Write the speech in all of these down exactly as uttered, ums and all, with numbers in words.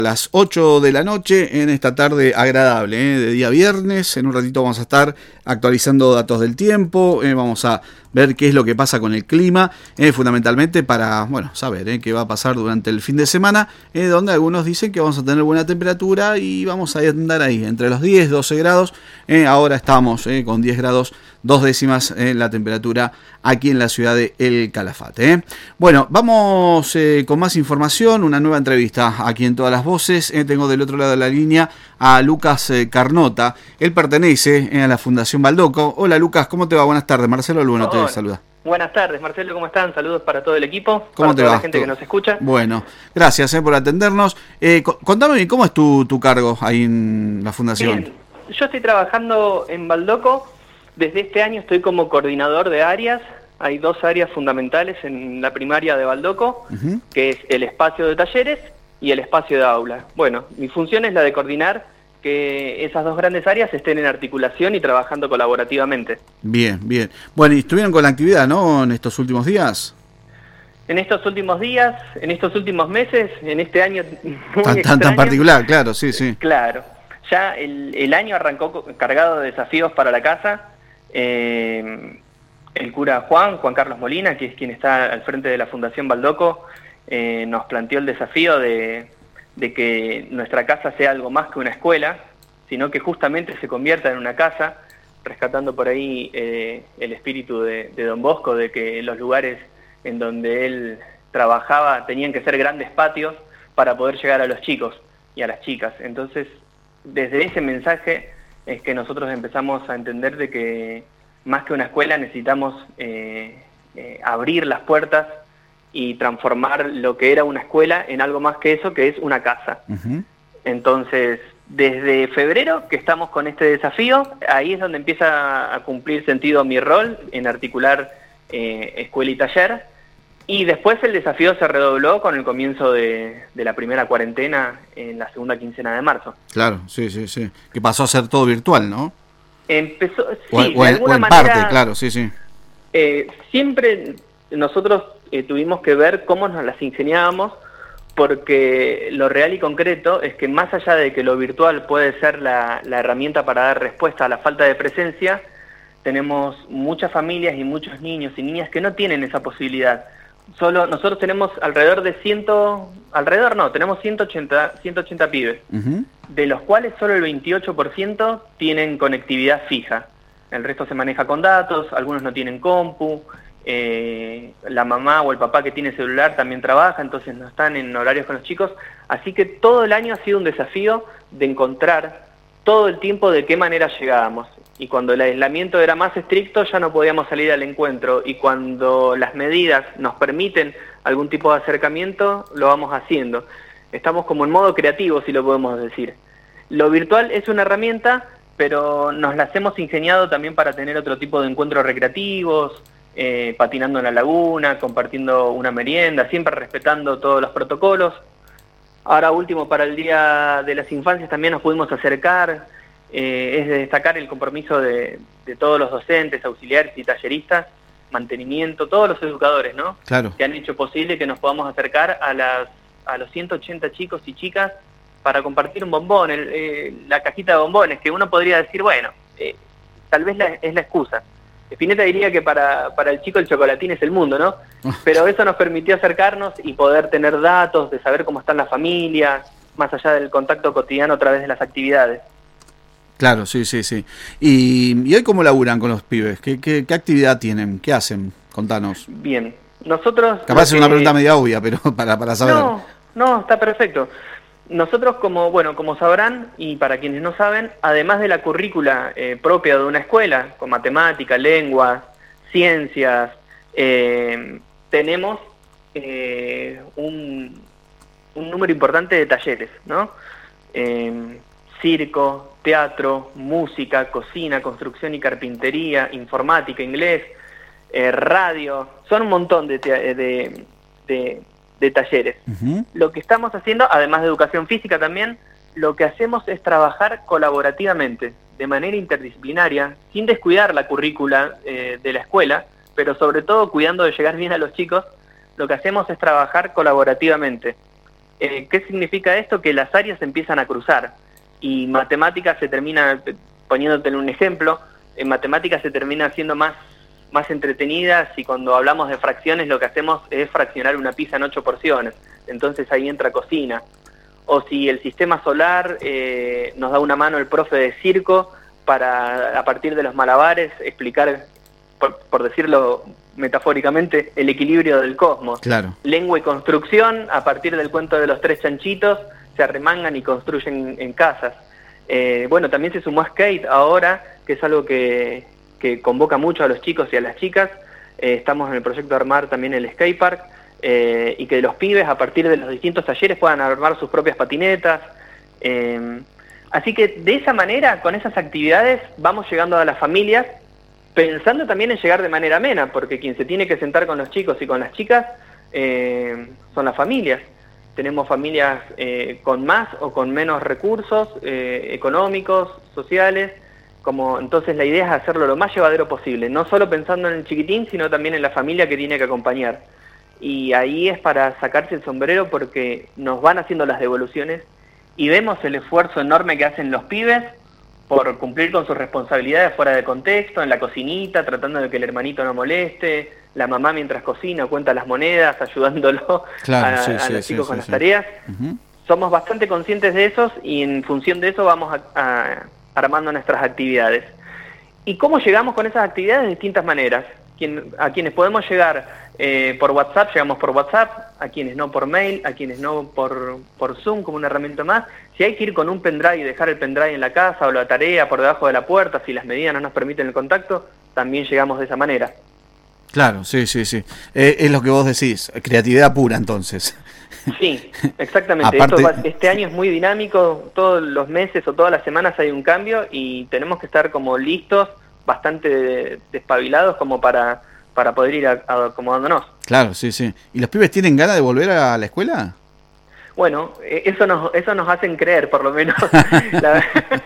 Las ocho de la noche en esta tarde agradable, ¿eh? De día viernes. En un ratito vamos a estar actualizando datos del tiempo, ¿eh? Vamos a ver qué es lo que pasa con el clima, ¿eh? Fundamentalmente para, bueno, saber, ¿eh? qué va a pasar durante el fin de semana, ¿eh? Donde algunos dicen que vamos a tener buena temperatura y vamos a andar ahí entre los diez, doce grados, ¿eh? Ahora estamos ¿eh? con diez grados, dos décimas ¿eh? la temperatura aquí en la ciudad de El Calafate, ¿eh? Bueno, vamos eh, con más información, una nueva entrevista aquí en Todas las Voces. Eh, tengo del otro lado de la línea a Lucas eh, Carnota. Él pertenece eh, a la Fundación Baldoco. Hola Lucas, ¿cómo te va? Buenas tardes. Marcelo Lueno te saluda. Buenas tardes, Marcelo, ¿cómo están? Saludos para todo el equipo, ¿Cómo para te toda va? la gente ¿Todo? que nos escucha. Bueno, gracias eh, por atendernos. Eh, contame bien, ¿cómo es tu, tu cargo ahí en la Fundación? Bien, yo estoy trabajando en Baldoco. Desde este año estoy como coordinador de áreas. Hay dos áreas fundamentales en la primaria de Baldoco, uh-huh. que es el espacio de talleres y el espacio de aula. Bueno, mi función es la de coordinar que esas dos grandes áreas estén en articulación y trabajando colaborativamente. Bien, bien. Bueno, y estuvieron con la actividad, ¿no?, en estos últimos días. En estos últimos días, en estos últimos meses, en este año muy tan, tan, tan particular, claro, sí, sí. Claro. Ya el, el año arrancó cargado de desafíos para la casa. Eh, el cura Juan, Juan Carlos Molina, que es quien está al frente de la Fundación Baldoco, eh, nos planteó el desafío de, de que nuestra casa sea algo más que una escuela, sino que justamente se convierta en una casa, rescatando por ahí eh, el espíritu de, de Don Bosco, de que los lugares en donde él trabajaba tenían que ser grandes patios para poder llegar a los chicos y a las chicas. Entonces, desde ese mensaje es que nosotros empezamos a entender de que más que una escuela necesitamos eh, eh, abrir las puertas y transformar lo que era una escuela en algo más que eso, que es una casa. Uh-huh. Entonces, desde febrero que estamos con este desafío, ahí es donde empieza a cumplir sentido mi rol en articular eh, escuela y taller. Y después el desafío se redobló con el comienzo de, de la primera cuarentena en la segunda quincena de marzo. Claro, sí, sí, sí. Que pasó a ser todo virtual, ¿no? Empezó, sí, o, de o en, alguna o en manera, parte, claro, sí, sí. Eh, siempre nosotros eh, tuvimos que ver cómo nos las ingeniábamos, porque lo real y concreto es que más allá de que lo virtual puede ser la, la herramienta para dar respuesta a la falta de presencia, tenemos muchas familias y muchos niños y niñas que no tienen esa posibilidad. Solo nosotros tenemos alrededor de ciento, alrededor no, tenemos ciento ochenta, ciento ochenta pibes, uh-huh. de los cuales solo el veintiocho por ciento tienen conectividad fija. El resto se maneja con datos, algunos no tienen compu, eh, la mamá o el papá que tiene celular también trabaja, entonces no están en horarios con los chicos. Así que todo el año ha sido un desafío de encontrar todo el tiempo de qué manera llegábamos. Y cuando el aislamiento era más estricto ya no podíamos salir al encuentro, y cuando las medidas nos permiten algún tipo de acercamiento, lo vamos haciendo. Estamos como en modo creativo, si lo podemos decir. Lo virtual es una herramienta, pero nos las hemos ingeniado también para tener otro tipo de encuentros recreativos, eh, patinando en la laguna, compartiendo una merienda, siempre respetando todos los protocolos. Ahora último, para el Día de las Infancias también nos pudimos acercar. Eh, es de destacar el compromiso de, de todos los docentes, auxiliares y talleristas, mantenimiento, todos los educadores, ¿no? Claro. Que han hecho posible que nos podamos acercar a las a los ciento ochenta chicos y chicas para compartir un bombón, el, eh, la cajita de bombones, que uno podría decir, bueno, eh, tal vez la, es la excusa. Spinetta diría que para, para el chico el chocolatín es el mundo, ¿no? Pero eso nos permitió acercarnos y poder tener datos, de saber cómo están las familias, más allá del contacto cotidiano a través de las actividades. Claro, sí, sí, sí. ¿Y, y hoy cómo laburan con los pibes? ¿Qué, qué, qué actividad tienen? ¿Qué hacen? Contanos. Bien, nosotros... Capaz es una pregunta media obvia, pero para, para saber. No, no, está perfecto. Nosotros, como bueno, como sabrán, y para quienes no saben, además de la currícula eh, propia de una escuela, con matemática, lenguas, ciencias, eh, tenemos eh, un, un número importante de talleres, ¿no? Eh, circo, teatro, música, cocina, construcción y carpintería, informática, inglés, eh, radio, son un montón de, de, de, de talleres. Uh-huh. Lo que estamos haciendo, además de educación física también, lo que hacemos es trabajar colaborativamente, de manera interdisciplinaria, sin descuidar la currícula eh, de la escuela, pero sobre todo cuidando de llegar bien a los chicos. Lo que hacemos es trabajar colaborativamente. Eh, ¿Qué significa esto? Que las áreas se empiezan a cruzar y matemáticas se termina, poniéndote un ejemplo, en matemáticas se termina siendo más, más entretenidas y cuando hablamos de fracciones lo que hacemos es fraccionar una pizza en ocho porciones, entonces ahí entra cocina. O si el sistema solar eh, nos da una mano el profe de circo para, a partir de los malabares, explicar, por, por decirlo metafóricamente, el equilibrio del cosmos. Claro. Lengua y construcción, a partir del cuento de los tres chanchitos, se arremangan y construyen en casas. Eh, bueno, también se sumó skate ahora, que es algo que, que convoca mucho a los chicos y a las chicas. Eh, estamos en el proyecto de armar también el skatepark, eh, y que los pibes a partir de los distintos talleres puedan armar sus propias patinetas. Eh, así que de esa manera, con esas actividades, vamos llegando a las familias, pensando también en llegar de manera amena, porque quien se tiene que sentar con los chicos y con las chicas eh, son las familias. Tenemos familias eh, con más o con menos recursos eh, económicos, sociales, como entonces la idea es hacerlo lo más llevadero posible, no solo pensando en el chiquitín, sino también en la familia que tiene que acompañar. Y ahí es para sacarse el sombrero porque nos van haciendo las devoluciones y vemos el esfuerzo enorme que hacen los pibes por cumplir con sus responsabilidades fuera de contexto, en la cocinita, tratando de que el hermanito no moleste, la mamá mientras cocina cuenta las monedas, ayudándolo claro, a, sí, a sí, los sí, chicos sí, con sí, las sí. tareas. Uh-huh. Somos bastante conscientes de esos y en función de eso vamos a, a, armando nuestras actividades. ¿Y cómo llegamos con esas actividades? De distintas maneras. Quien, a quienes podemos llegar eh, por WhatsApp, llegamos por WhatsApp, a quienes no por mail, a quienes no por, por Zoom como una herramienta más. Si hay que ir con un pendrive y dejar el pendrive en la casa o la tarea por debajo de la puerta, si las medidas no nos permiten el contacto, también llegamos de esa manera. Claro, sí, sí, sí. Eh, es lo que vos decís, creatividad pura entonces. Sí, exactamente. Aparte... Esto va, este año es muy dinámico, todos los meses o todas las semanas hay un cambio y tenemos que estar como listos, bastante despabilados como para, para poder ir a, a acomodándonos. Claro, sí, sí. ¿Y los pibes tienen ganas de volver a la escuela? Bueno, eso nos, eso nos hacen creer, por lo menos. La...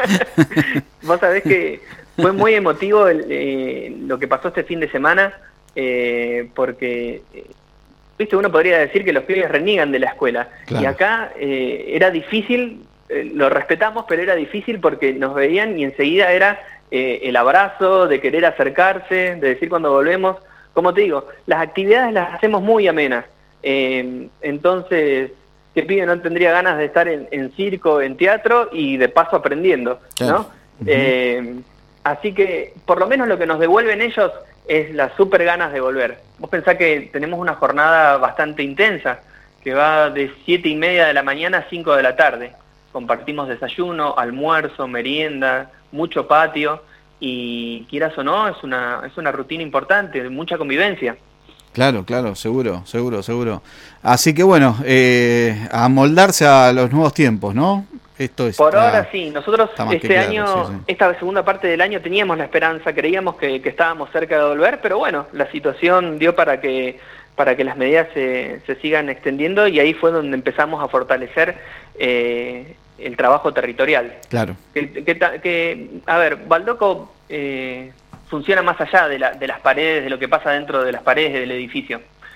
Vos sabés que fue muy emotivo el, eh, lo que pasó este fin de semana, eh, porque, eh, viste, uno podría decir que los pibes reniegan de la escuela. Claro. Y acá eh, era difícil, eh, lo respetamos, pero era difícil porque nos veían y enseguida era eh, el abrazo, de querer acercarse, de decir cuando volvemos. Como te digo, las actividades las hacemos muy amenas. Eh, entonces... ¿Qué pibe no tendría ganas de estar en, en circo, en teatro y de paso aprendiendo? Claro. ¿No? Uh-huh. eh, así que por lo menos lo que nos devuelven ellos es las súper ganas de volver. Vos pensás que tenemos una jornada bastante intensa, que va de siete y media de la mañana a cinco de la tarde. Compartimos desayuno, almuerzo, merienda, mucho patio y quieras o no, es una, es una rutina importante, de mucha convivencia. Claro, claro, seguro, seguro, seguro. Así que bueno, eh, a moldarse a los nuevos tiempos, ¿no? Esto es. Por ahora sí, nosotros este claro, año, sí, sí. esta segunda parte del año teníamos la esperanza, creíamos que, que estábamos cerca de volver, pero bueno, la situación dio para que para que las medidas se, se sigan extendiendo y ahí fue donde empezamos a fortalecer eh, el trabajo territorial. Claro. Que, que, que a ver, Baldoco eh, funciona más allá de, la, de las paredes, de lo que pasa dentro de las paredes del edificio.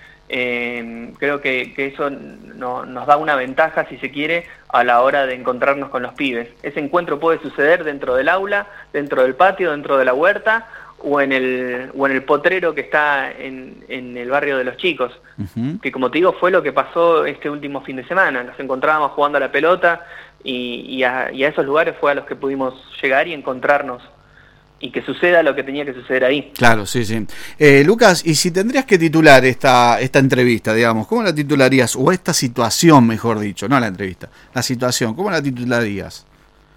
Eh, creo que, que eso no, nos da una ventaja, si se quiere, a la hora de encontrarnos con los pibes. Ese encuentro puede suceder dentro del aula, dentro del patio, dentro de la huerta, o en el, o en el potrero que está en, en el barrio de los chicos. Uh-huh. Que como te digo, fue lo que pasó este último fin de semana. Nos encontrábamos jugando a la pelota y, y, a, y a esos lugares fue a los que pudimos llegar y encontrarnos. Y que suceda lo que tenía que suceder ahí. Claro, sí, sí. Eh, Lucas, y si tendrías que titular esta esta entrevista, digamos, ¿cómo la titularías? O esta situación, mejor dicho, no la entrevista, la situación, ¿cómo la titularías?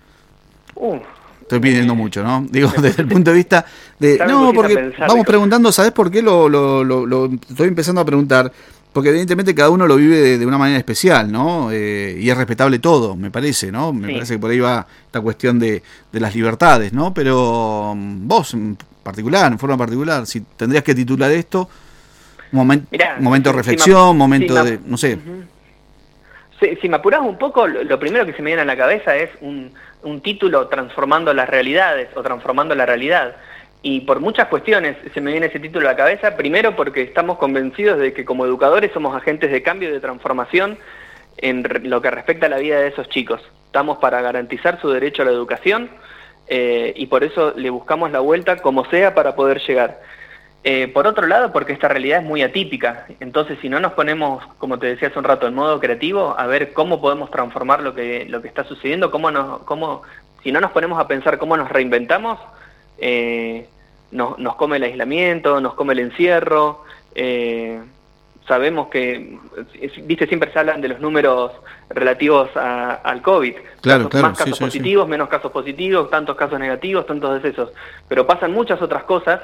Uh, Estoy pidiendo eh, mucho, ¿no? Digo, desde el punto de vista de... No, porque vamos preguntando, ¿sabes por qué lo, lo, lo, lo estoy empezando a preguntar? Porque evidentemente cada uno lo vive de, de una manera especial, ¿no? Eh, y es respetable todo, me parece, ¿no? Me sí. parece que por ahí va esta cuestión de, de las libertades, ¿no? Pero vos, en particular, en forma particular, si tendrías que titular esto, un momen- Mirá, momento de reflexión, si momento si de, no sé. Uh-huh. Si, si me apurás un poco, lo, lo primero que se me viene a la cabeza es un, un título transformando las realidades o transformando la realidad. Y por muchas cuestiones se me viene ese título a la cabeza. Primero porque estamos convencidos de que como educadores somos agentes de cambio y de transformación en lo que respecta a la vida de esos chicos. Estamos para garantizar su derecho a la educación eh, y por eso le buscamos la vuelta como sea para poder llegar. Eh, por otro lado, porque esta realidad es muy atípica, entonces si no nos ponemos, como te decía hace un rato, en modo creativo, a ver cómo podemos transformar lo que, lo que está sucediendo, cómo nos, cómo, si no nos ponemos a pensar cómo nos reinventamos, eh, nos, nos come el aislamiento, nos come el encierro, eh, sabemos que, viste, siempre se hablan de los números relativos a, al COVID. Claro, casos, claro, más casos sí, sí, positivos, sí. menos casos positivos, tantos casos negativos, tantos decesos. Pero pasan muchas otras cosas,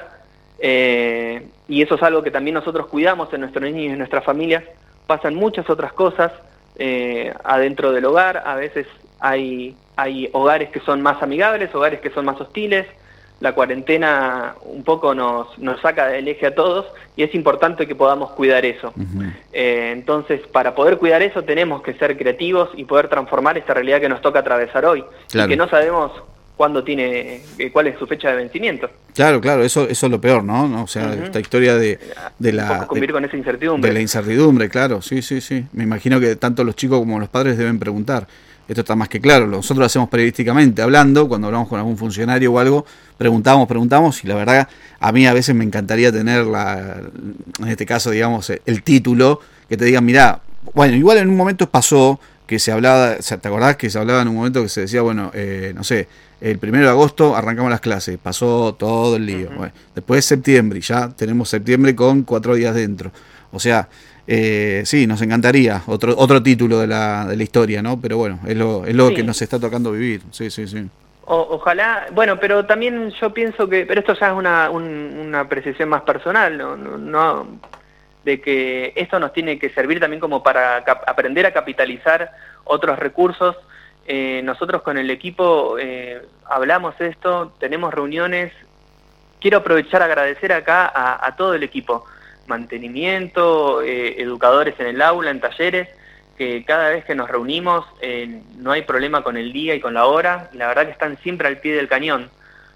eh, y eso es algo que también nosotros cuidamos en nuestros niños y en nuestras familias. Pasan muchas otras cosas eh, adentro del hogar. A veces hay, hay hogares que son más amigables, hogares que son más hostiles. La cuarentena un poco nos, nos saca del eje a todos y es importante que podamos cuidar eso. Uh-huh. Eh, entonces, para poder cuidar eso tenemos que ser creativos y poder transformar esta realidad que nos toca atravesar hoy. Claro. Y que no sabemos cuándo tiene, eh, cuál es su fecha de vencimiento. Claro, claro, eso, eso es lo peor, ¿no? O sea, uh-huh. esta historia de, de la... Un poco convivir de, con esa incertidumbre. De la incertidumbre, claro, sí, sí, sí. Me imagino que tanto los chicos como los padres deben preguntar. Esto está más que claro, nosotros lo hacemos periodísticamente, hablando, cuando hablamos con algún funcionario o algo, preguntamos, preguntamos, y la verdad, a mí a veces me encantaría tener, la, en este caso, digamos, el título, que te digan, mirá, bueno, igual en un momento pasó que se hablaba, ¿te acordás que se hablaba en un momento que se decía, bueno, eh, no sé, el primero de agosto arrancamos las clases, pasó todo el lío, uh-huh. bueno, después septiembre, y ya tenemos septiembre con cuatro días dentro, o sea... Eh, sí, nos encantaría otro otro título de la, de la historia, ¿no? Pero bueno, es lo, es lo sí. que nos está tocando vivir. Sí, sí, sí. O, ojalá, bueno, pero también yo pienso que, pero esto ya es una, un, una apreciación más personal, ¿no? No, no, de que esto nos tiene que servir también como para cap- aprender a capitalizar otros recursos. Eh, nosotros con el equipo eh, hablamos esto, tenemos reuniones. Quiero aprovechar a agradecer acá a, a todo el equipo. Mantenimiento, eh, educadores en el aula, en talleres, que cada vez que nos reunimos eh, no hay problema con el día y con la hora, y la verdad que están siempre al pie del cañón.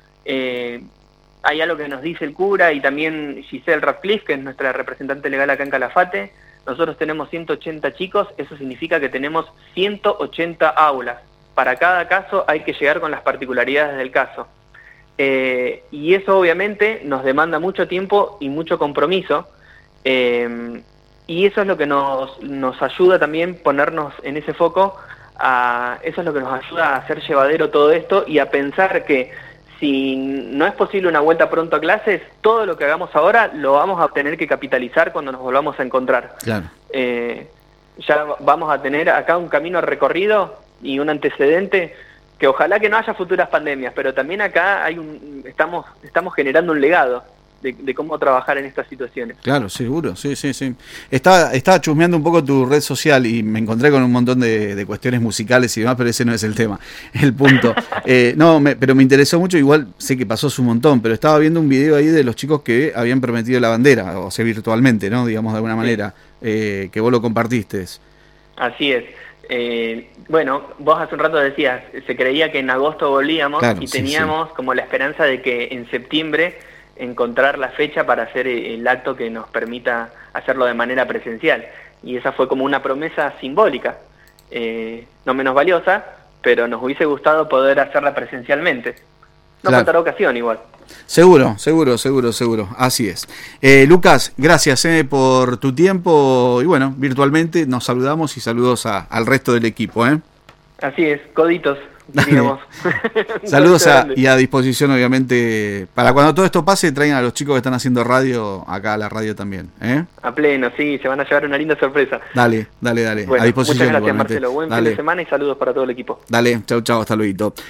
Eh, hay algo que nos dice el cura y también Giselle Radcliffe, que es nuestra representante legal acá en Calafate. Nosotros tenemos ciento ochenta chicos, eso significa que tenemos ciento ochenta aulas. Para cada caso hay que llegar con las particularidades del caso. Eh, y eso obviamente nos demanda mucho tiempo y mucho compromiso. Eh, y eso es lo que nos, nos ayuda también ponernos en ese foco, a, eso es lo que nos ayuda a hacer llevadero todo esto y a pensar que si no es posible una vuelta pronto a clases, todo lo que hagamos ahora lo vamos a tener que capitalizar cuando nos volvamos a encontrar. Claro. Eh, ya vamos a tener acá un camino recorrido y un antecedente que ojalá que no haya futuras pandemias, pero también acá hay un, estamos, estamos generando un legado. De, de cómo trabajar en estas situaciones. Claro, seguro, sí, sí, sí. Estaba, estaba chusmeando un poco tu red social y me encontré con un montón de, de cuestiones musicales y demás, pero ese no es el tema, el punto. eh, no, me, pero me interesó mucho, igual sé que pasó su montón, pero estaba viendo un video ahí de los chicos que habían prometido la bandera, o sea, virtualmente, ¿no? Digamos de alguna manera, sí. eh, que vos lo compartiste. Así es. Eh, bueno, vos hace un rato decías, se creía que en agosto volvíamos claro, y teníamos sí, sí. como la esperanza de que en septiembre encontrar la fecha para hacer el acto que nos permita hacerlo de manera presencial. Y esa fue como una promesa simbólica, eh, no menos valiosa, pero nos hubiese gustado poder hacerla presencialmente. No claro. faltará ocasión igual. Seguro, seguro, seguro, seguro. Así es. Eh, Lucas, gracias eh, por tu tiempo y bueno, virtualmente nos saludamos y saludos a, al resto del equipo. ¿eh? Así es, coditos. Digamos. Saludos a, y a disposición obviamente para cuando todo esto pase traigan a los chicos que están haciendo radio acá a la radio también ¿eh? A pleno, sí, se van a llevar una linda sorpresa. Dale, dale, dale, bueno, a disposición. Muchas gracias igualmente. Marcelo, buen dale. fin de semana y saludos para todo el equipo. Dale, chau, chau, hasta luego.